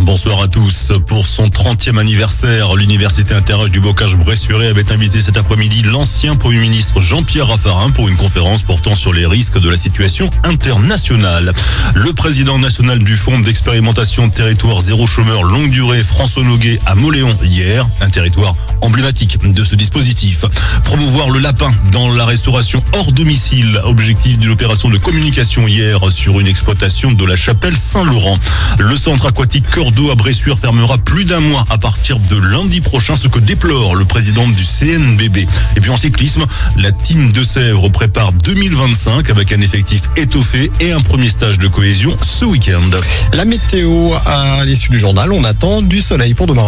Bonsoir à tous. Pour son 30e anniversaire, l'Université Interage du Bocage-Bressuire avait invité cet après-midi l'ancien Premier ministre Jean-Pierre Raffarin pour une conférence portant sur les risques de la situation internationale. Le président national du Fonds d'expérimentation territoire zéro chômeur longue durée, François Noguet, à Mauléon hier, un territoire emblématique de ce dispositif. Promouvoir le lapin dans la restauration hors domicile, objectif d'une opération de communication hier sur une exploitation de la chapelle Saint-Laurent. Le centre aquatique Cœur d'eau à Bressuire fermera plus d'un mois à partir de lundi prochain, ce que déplore le président du CNBB. Et puis en cyclisme, la team de Sèvres prépare 2025 avec un effectif étoffé et un premier stage de cohésion ce week-end. La météo à l'issue du journal, on attend du soleil pour demain.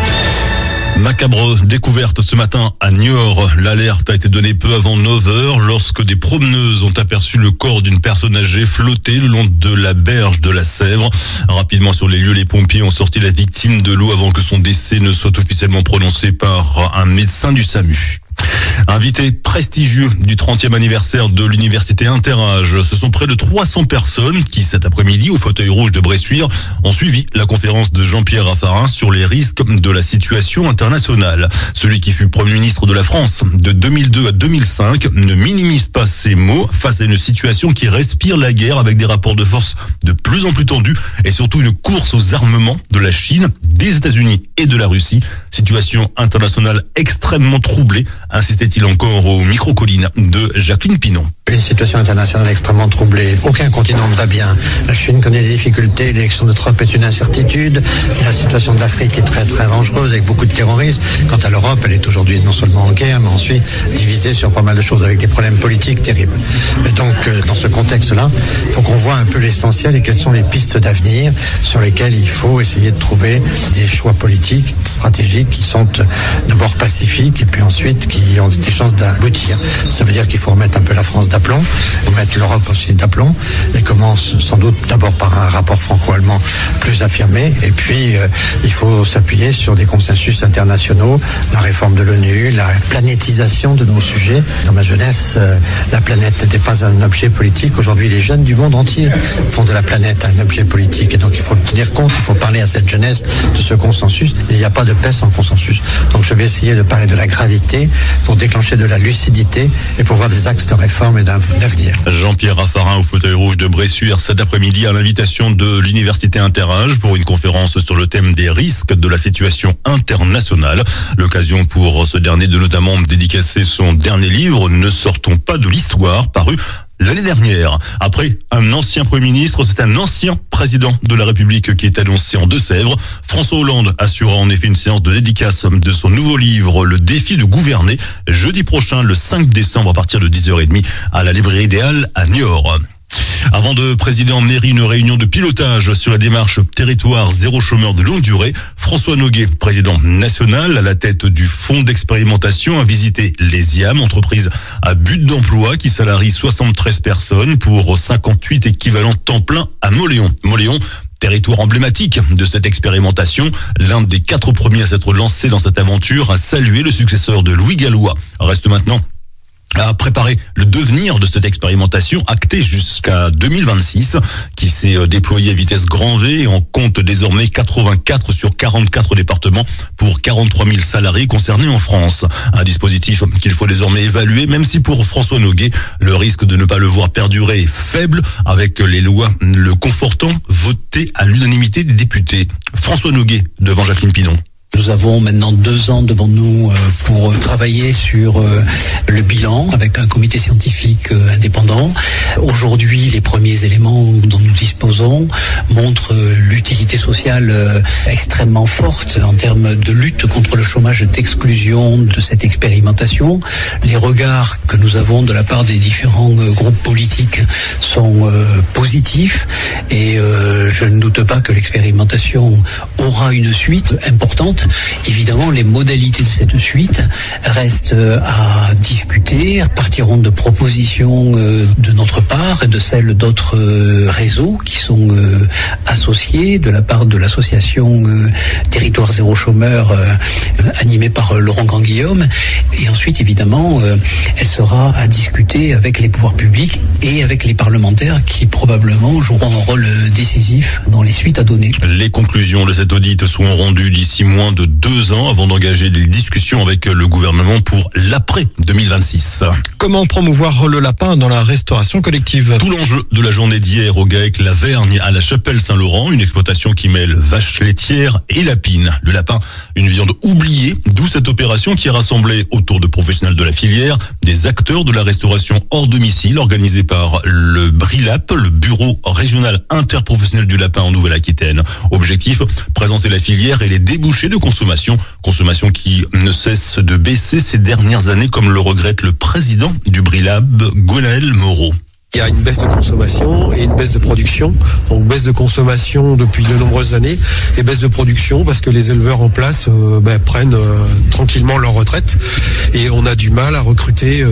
Macabre découverte ce matin à Niort. L'alerte a été donnée peu avant 9h lorsque des promeneuses ont aperçu le corps d'une personne âgée flotter le long de la berge de la Sèvre. Rapidement sur les lieux, les pompiers ont sorti la victime de l'eau avant que son décès ne soit officiellement prononcé par un médecin du SAMU. Invité prestigieux du 30e anniversaire de l'Université Interage, ce sont près de 300 personnes qui, cet après-midi, au fauteuil rouge de Bressuire, ont suivi la conférence de Jean-Pierre Raffarin sur les risques de la situation internationale. Celui qui fut Premier ministre de la France de 2002 à 2005 ne minimise pas ses mots face à une situation qui respire la guerre avec des rapports de force de plus en plus tendus et surtout une course aux armements de la Chine, des États-Unis et de la Russie. Situation internationale extrêmement troublée, insistait-il encore au micro-colline de Jacqueline Pinon. Une situation internationale extrêmement troublée. Aucun continent ne va bien. La Chine connaît des difficultés. L'élection de Trump est une incertitude. La situation de l'Afrique est très très dangereuse avec beaucoup de terrorisme. Quant à l'Europe, elle est aujourd'hui non seulement en guerre, mais ensuite divisée sur pas mal de choses avec des problèmes politiques terribles. Et donc, dans ce contexte-là, il faut qu'on voit un peu l'essentiel et quelles sont les pistes d'avenir sur lesquelles il faut essayer de trouver des choix politiques, stratégiques qui sont d'abord pacifiques et puis ensuite qui ont des chances d'aboutir. Ça veut dire qu'il faut remettre un peu la France d'aplomb, mettre l'Europe aussi d'aplomb, et commence sans doute d'abord par un rapport franco-allemand plus affirmé, et puis il faut s'appuyer sur des consensus internationaux, la réforme de l'ONU, la planétisation de nos sujets. Dans ma jeunesse, la planète n'était pas un objet politique. Aujourd'hui, les jeunes du monde entier font de la planète un objet politique, et donc il faut tenir compte, il faut parler à cette jeunesse de ce consensus. Il n'y a pas de paix sans consensus. Donc je vais essayer de parler de la gravité pour déclencher de la lucidité et pour voir des axes de réforme et d'avenir. Jean-Pierre Raffarin au fauteuil rouge de Bressuire cet après-midi à l'invitation de l'Université Interage pour une conférence sur le thème des risques de la situation internationale. L'occasion pour ce dernier de notamment dédicacer son dernier livre, Ne sortons pas de l'histoire, paru l'année dernière. Après un ancien Premier ministre, c'est un ancien président de la République qui est annoncé en Deux-Sèvres. François Hollande assurera en effet une séance de dédicace de son nouveau livre, Le défi de gouverner, jeudi prochain, le 5 décembre, à partir de 10h30, à la librairie idéale à Niort. Avant de présider en mairie une réunion de pilotage sur la démarche territoire zéro chômeur de longue durée, François Noguet, président national à la tête du fonds d'expérimentation, a visité les IAM, entreprise à but d'emploi qui salarie 73 personnes pour 58 équivalents temps plein à Mauléon. Mauléon, territoire emblématique de cette expérimentation, l'un des 4 premiers à s'être lancé dans cette aventure, a salué le successeur de Louis Gallois. Reste maintenant à préparer le devenir de cette expérimentation actée jusqu'à 2026 qui s'est déployée à vitesse grand V et en compte désormais 84 sur 44 départements pour 43 000 salariés concernés en France. Un dispositif qu'il faut désormais évaluer, même si pour François Noguet, le risque de ne pas le voir perdurer est faible avec les lois le confortant votées à l'unanimité des députés. François Noguet devant Jacqueline Pinon. Nous avons maintenant 2 ans devant nous pour travailler sur le bilan avec un comité scientifique indépendant. Aujourd'hui, les premiers éléments dont nous disposons montrent l'utilité sociale extrêmement forte en termes de lutte contre le chômage d'exclusion de cette expérimentation. Les regards que nous avons de la part des différents groupes politiques sont positifs et je ne doute pas que l'expérimentation aura une suite importante. Évidemment, les modalités de cette suite restent à discuter, partiront de propositions de notre part et de celles d'autres réseaux qui sont associés de la part de l'association Territoire Zéro Chômeur animée par Laurent Grand-Guillaume. Et ensuite, évidemment, elle sera à discuter avec les pouvoirs publics et avec les parlementaires qui probablement joueront un rôle décisif dans les suites à donner. Les conclusions de cet audit seront rendues d'ici moins de 2 ans avant d'engager des discussions avec le gouvernement pour l'après 2026. Comment promouvoir le lapin dans la restauration collective? Tout l'enjeu de la journée d'hier au GAEC-Lavergne à la Chapelle-Saint-Laurent, une exploitation qui mêle vaches laitières et lapines. Le lapin, une viande oubliée, d'où cette opération qui a rassemblé autour de professionnels de la filière des acteurs de la restauration hors domicile organisée par le BRILAP, le Bureau régional interprofessionnel du lapin en Nouvelle-Aquitaine. Objectif, présenter la filière et les débouchés de consommation qui ne cesse de baisser ces dernières années, comme le regrette le président du BRILAP, Gwenaël Moreau. Il y a une baisse de consommation et une baisse de production. Donc baisse de consommation depuis de nombreuses années et baisse de production parce que les éleveurs en place prennent tranquillement leur retraite et on a du mal à recruter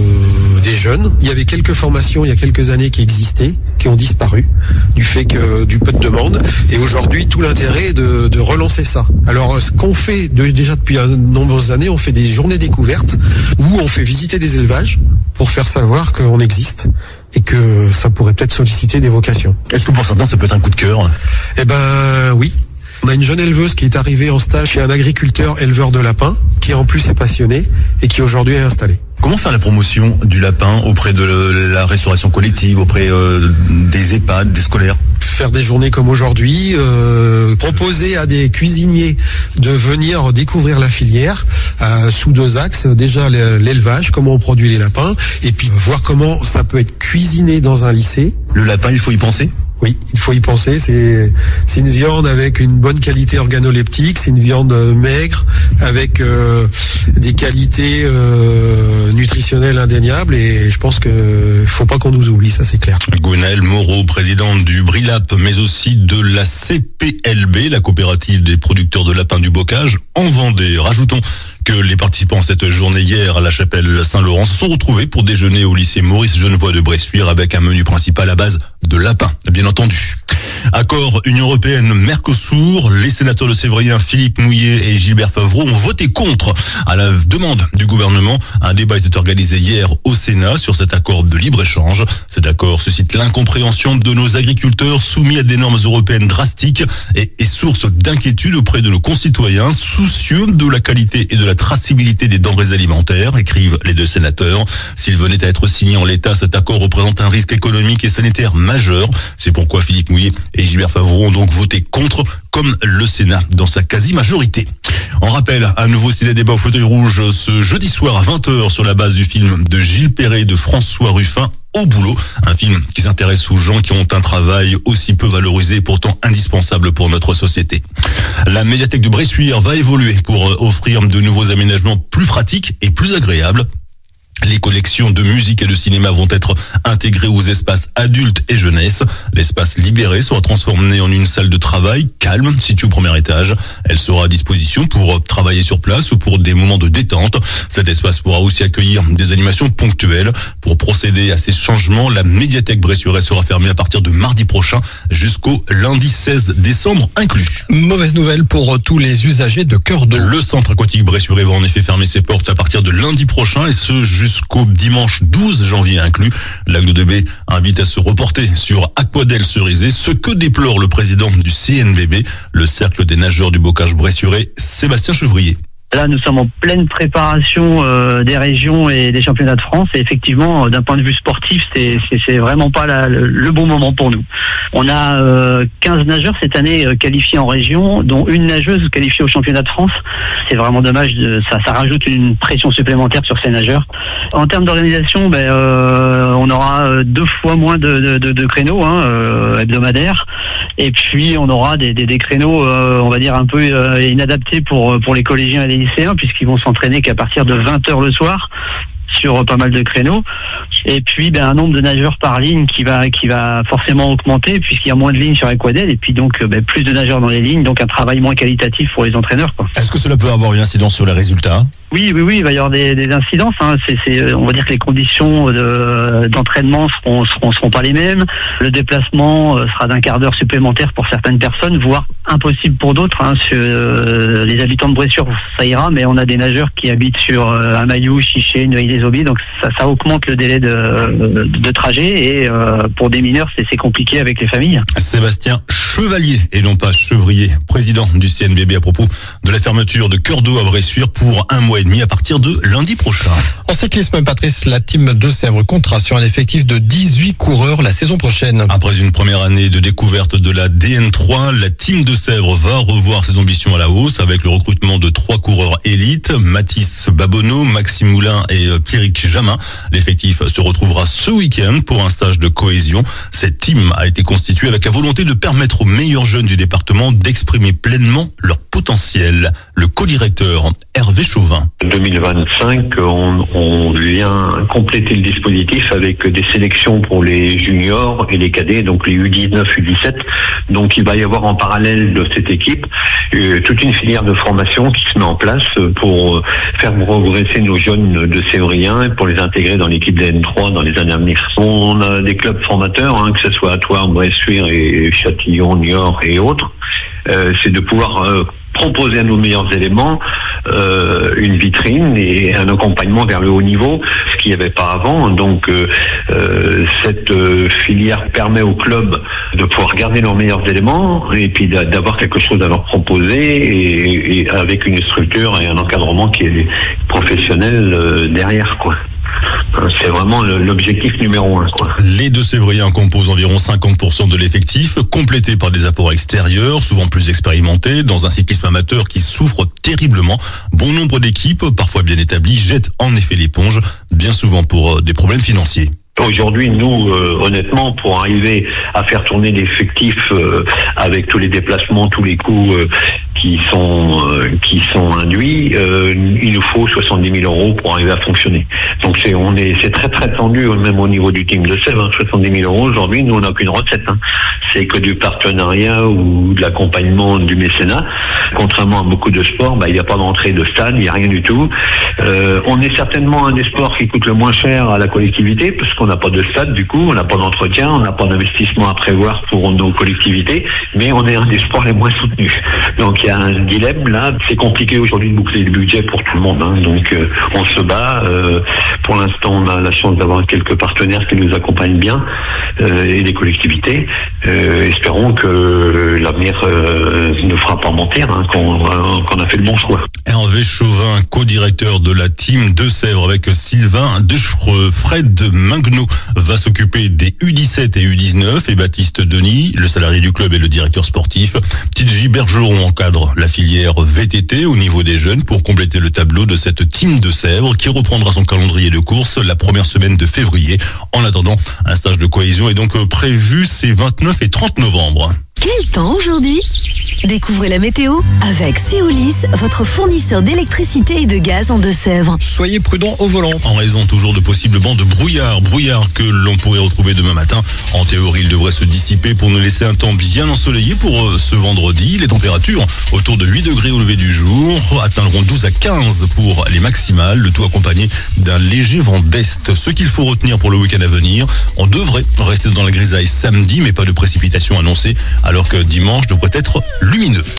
des jeunes. Il y avait quelques formations il y a quelques années qui existaient, qui ont disparu du fait que du peu de demande. Et aujourd'hui, tout l'intérêt est de relancer ça. Alors ce qu'on fait déjà depuis de nombreuses années, on fait des journées découvertes où on fait visiter des élevages pour faire savoir qu'on existe et que ça pourrait peut-être solliciter des vocations. Est-ce que pour certains, ça peut être un coup de cœur? Eh ben oui. On a une jeune éleveuse qui est arrivée en stage chez un agriculteur éleveur de lapins, qui en plus est passionné et qui aujourd'hui est installé. Comment faire la promotion du lapin auprès de la restauration collective, auprès des EHPAD, des scolaires? Faire des journées comme aujourd'hui, proposer à des cuisiniers de venir découvrir la filière sous 2 axes. Déjà l'élevage, comment on produit les lapins, et puis voir comment ça peut être cuisiné dans un lycée. Le lapin, il faut y penser? Oui, il faut y penser. C'est une viande avec une bonne qualité organoleptique. C'est une viande maigre avec des qualités nutritionnelles indéniables. Et je pense que faut pas qu'on nous oublie, ça c'est clair. Gwenaël Moreau, présidente du BRILAP, mais aussi de la CPLB, la coopérative des producteurs de lapins du Bocage, en Vendée. Rajoutons que les participants à cette journée hier à la Chapelle Saint-Laurent se sont retrouvés pour déjeuner au lycée Maurice Genevoix de Bressuire avec un menu principal à base de lapin, bien entendu. Accord Union Européenne Mercosur, les sénateurs de Sévrien Philippe Mouillet et Gilbert Favreau ont voté contre à la demande du gouvernement. Un débat était organisé hier au Sénat sur cet accord de libre-échange. Cet accord suscite l'incompréhension de nos agriculteurs soumis à des normes européennes drastiques et est source d'inquiétude auprès de nos concitoyens soucieux de la qualité et de la traçabilité des denrées alimentaires, écrivent les 2 sénateurs. S'il venait à être signé en l'état, cet accord représente un risque économique et sanitaire majeur. C'est pourquoi Philippe Mouillet et Gilbert Favreau ont donc voté contre, comme le Sénat dans sa quasi-majorité. En rappel, un nouveau ciné débat au fauteuil rouge ce jeudi soir à 20h sur la base du film de Gilles Perret et de François Ruffin, Au boulot, un film qui s'intéresse aux gens qui ont un travail aussi peu valorisé et pourtant indispensable pour notre société. La médiathèque de Bressuire va évoluer pour offrir de nouveaux aménagements plus pratiques et plus agréables. Les collections de musique et de cinéma vont être intégrées aux espaces adultes et jeunesse. L'espace libéré sera transformé en une salle de travail calme située au premier étage. Elle sera à disposition pour travailler sur place ou pour des moments de détente. Cet espace pourra aussi accueillir des animations ponctuelles. Pour procéder à ces changements, la médiathèque bressuiraise sera fermée à partir de mardi prochain jusqu'au lundi 16 décembre inclus. Mauvaise nouvelle pour tous les usagers de Cœur d'eau. Le centre aquatique bressuirais va en effet fermer ses portes à partir de lundi prochain et ce jusqu'au dimanche 12 janvier inclus. L'Aglo de B invite à se reporter sur Aquadel-Cerisay, ce que déplore le président du CNBB, le cercle des nageurs du Bocage bressurais, Sébastien Chevrier. Là, nous sommes en pleine préparation des régions et des championnats de France. Et effectivement, d'un point de vue sportif, c'est vraiment pas le bon moment pour nous. On a 15 nageurs cette année qualifiés en région, dont une nageuse qualifiée au championnat de France. C'est vraiment dommage. Ça rajoute une pression supplémentaire sur ces nageurs. En termes d'organisation, on aura 2 fois moins de créneaux hebdomadaires. Et puis, on aura des créneaux, on va dire, un peu inadaptés pour les collégiens et les lycéens, puisqu'ils vont s'entraîner qu'à partir de 20h le soir. sur pas mal de créneaux. Et puis un nombre de nageurs par ligne qui va forcément augmenter puisqu'il y a moins de lignes sur Aquadel et puis donc plus de nageurs dans les lignes, donc un travail moins qualitatif pour les entraîneurs, quoi. Est-ce que cela peut avoir une incidence sur les résultats ? Oui, il va y avoir des incidences. On va dire que les conditions d'entraînement seront pas les mêmes. Le déplacement sera d'un quart d'heure supplémentaire pour certaines personnes, voire impossible pour d'autres. Les habitants de Bressuire, ça ira, mais on a des nageurs qui habitent sur Amailloux, Chiché, Neuilly-les-Aubis, donc ça augmente le délai de trajet et pour des mineurs, c'est compliqué avec les familles. Sébastien Chevalier et non pas Chevrier, président du CNBB à propos de la fermeture de Cœur d'eau à Bressuire pour 1 mois et demi à partir de lundi prochain. En cyclisme, Patrice, la team de Sèvres comptera sur un effectif de 18 coureurs la saison prochaine. Après une première année de découverte de la DN3, la team de Sèvres va revoir ses ambitions à la hausse avec le recrutement de 3 coureurs élites, Mathis Babonneau, Maxime Moulin et Pierrick Jamin. L'effectif se retrouvera ce week-end pour un stage de cohésion. Cette team a été constituée avec la volonté de permettre aux meilleurs jeunes du département d'exprimer pleinement leur potentiel. Le co-directeur Hervé Chauvin. 2025, on vient compléter le dispositif avec des sélections pour les juniors et les cadets, donc les U19, U17. Donc il va y avoir en parallèle de cette équipe toute une filière de formation qui se met en place pour faire progresser nos jeunes de Sévriens et pour les intégrer dans l'équipe des N3 dans les années à venir. On a des clubs formateurs, que ce soit à Thouars, Bressuire et Châtillon, Niort et autres. C'est de pouvoir proposer à nos meilleurs éléments une vitrine et un accompagnement vers le haut niveau, ce qu'il n'y avait pas avant. Donc cette filière permet aux clubs de pouvoir garder leurs meilleurs éléments et puis d'avoir quelque chose à leur proposer et avec une structure et un encadrement qui est professionnel derrière, quoi. C'est vraiment l'objectif numéro 1, quoi. Les deux Sévriens composent environ 50% de l'effectif, complétés par des apports extérieurs, souvent plus expérimentés, dans un cyclisme amateur qui souffre terriblement. Bon nombre d'équipes, parfois bien établies, jettent en effet l'éponge, bien souvent pour des problèmes financiers. Aujourd'hui, nous, honnêtement, pour arriver à faire tourner l'effectif avec tous les déplacements, tous les coûts qui sont induits, il nous faut 70 000 € pour arriver à fonctionner. Donc c'est très très tendu, même au niveau du team de Sèvres. 70 000 € aujourd'hui, nous on n'a qu'une recette. C'est que du partenariat ou de l'accompagnement du mécénat. Contrairement à beaucoup de sports, il n'y a pas d'entrée de stade, il n'y a rien du tout. On est certainement un des sports qui coûte le moins cher à la collectivité, parce qu'on n'a pas de stade, du coup, on n'a pas d'entretien, on n'a pas d'investissement à prévoir pour nos collectivités, mais on est un des sports les moins soutenus. Donc il y a un dilemme là, c'est compliqué aujourd'hui de boucler le budget pour tout le monde, donc on se bat. Pour l'instant, on a la chance d'avoir quelques partenaires qui nous accompagnent bien et les collectivités. Espérons que l'avenir ne fera pas mentir, qu'on a fait le bon choix. Hervé Chauvin, co-directeur de la team de Sèvres avec Sylvain Dechereux. Fred Mingnaud va s'occuper des U17 et U19 et Baptiste Denis, le salarié du club et le directeur sportif. Tidji Bergeron encadre la filière VTT au niveau des jeunes pour compléter le tableau de cette team de Sèvres qui reprendra son calendrier de course la première semaine de février. En attendant, un stage de cohésion est donc prévu ces 29 et 30 novembre. Quel temps aujourd'hui ? Découvrez la météo avec Seolis, votre fournisseur d'électricité et de gaz en Deux-Sèvres. Soyez prudents au volant. En raison toujours de possibles bancs de brouillard que l'on pourrait retrouver demain matin. En théorie, il devrait se dissiper pour nous laisser un temps bien ensoleillé pour ce vendredi. Les températures autour de 8 degrés au lever du jour atteindront 12 à 15 pour les maximales, le tout accompagné d'un léger vent d'est. Ce qu'il faut retenir pour le week-end à venir, on devrait rester dans la grisaille samedi, mais pas de précipitations annoncées, alors que dimanche devrait être lumineux.